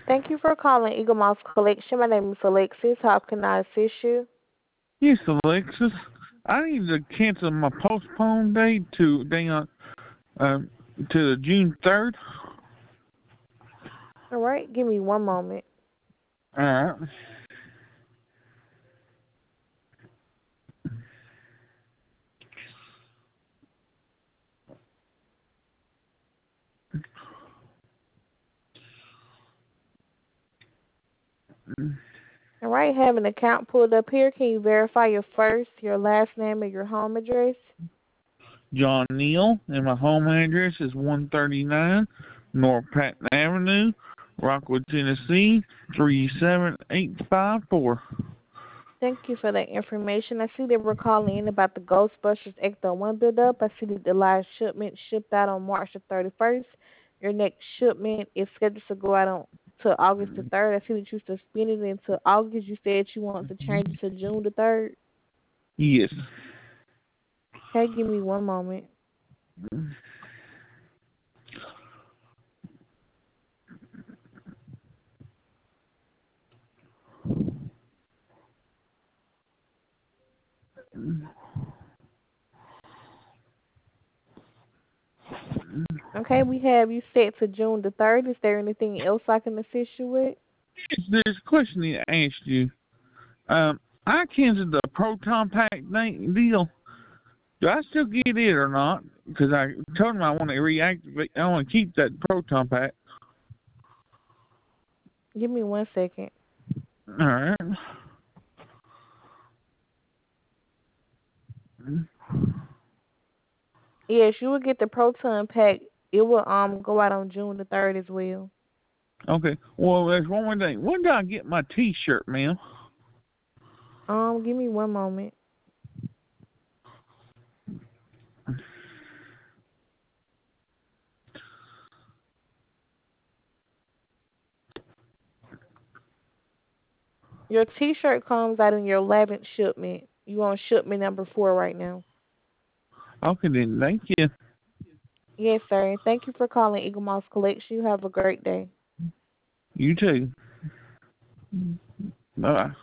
Thank you for calling Eagle Mouse Collection. My name is Alexis. How can I assist you? Yes, Alexis. I need to cancel my postponed date uh, to June 3rd. All right, give me one moment. All right. All right, have an account pulled up here. Can you verify your first, your last name, and your home address? John Neal, and my home address is 139 North Patton Avenue, Rockwood, Tennessee 37854. Thank you for that information. I see that we're calling in about the Ghostbusters Ecto 1 build-up. I see that the last shipment shipped out on March the 31st. Your next shipment is scheduled to go out on to August the 3rd. I see that you suspended it until August. You said you want to change it to June the 3rd. Yes. Okay, give me one moment. Okay, we have you set to June the 3rd. Is there anything else I can assist you with? There's a question I asked you. I canceled the Proton Pack deal. Do I still get it or not? Because I told him I want to reactivate. I want to keep that Proton Pack. Give me 1 second. All right. Yes, you will get the proton pack. It will go out on June the 3rd as well. Okay. Well, there's one more thing. When do I get my T-shirt, ma'am? Give me one moment. Your T-shirt comes out in your 11th shipment. You on shipment number 4 right now. Okay, then. Thank you. Yes, sir. And thank you for calling Eagle Mouse Collection. You have a great day. You too. Bye.